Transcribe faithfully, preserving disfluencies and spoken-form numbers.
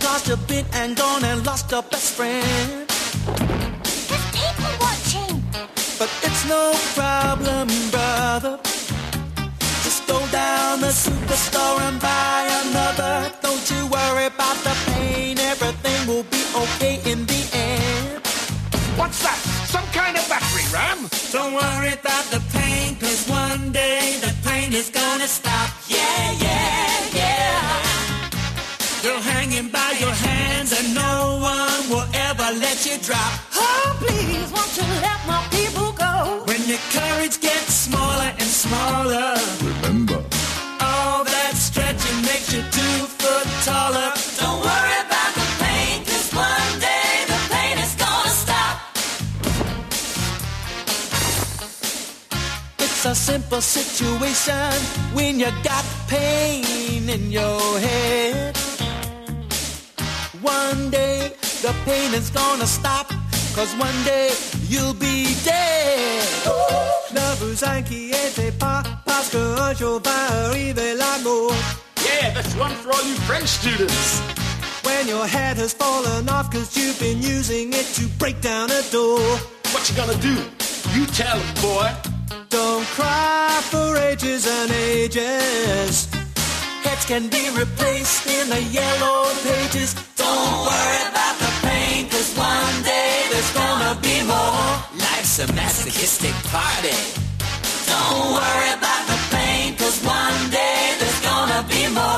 lost your been and gone and lost your best friend. There's people watching. But it's no problem, brother. Just go down the superstore and buy another. Don't you worry about the pain. Everything will be okay in the end. What's that? Some kind of battery, Ram? Don't worry about the pain, cause one day the pain is gonna stop. Yeah, yeah, yeah. You're hanging by your hands and no one will ever let you drop. Oh, please, won't you let my people go? When your courage gets smaller and smaller, Remember, all that stretching makes you two foot taller. Don't worry about the pain, cause one day the pain is gonna stop. It's a simple situation when you got pain in your head. One day the pain is gonna stop, cause one day you'll be dead. Ne vous inquiétez pas, parce qu'un jour va arriver l'amour. Yeah, that's one for all you French students. When your head has fallen off, cause you've been using it to break down a door. What you gonna do? You tell him, boy. Don't cry for ages and ages. Heads can be replaced in the yellow pages. Don't worry about the pain, cause one day there's gonna be more. Life's a masochistic party. Don't worry about the pain, cause one day there's gonna be more.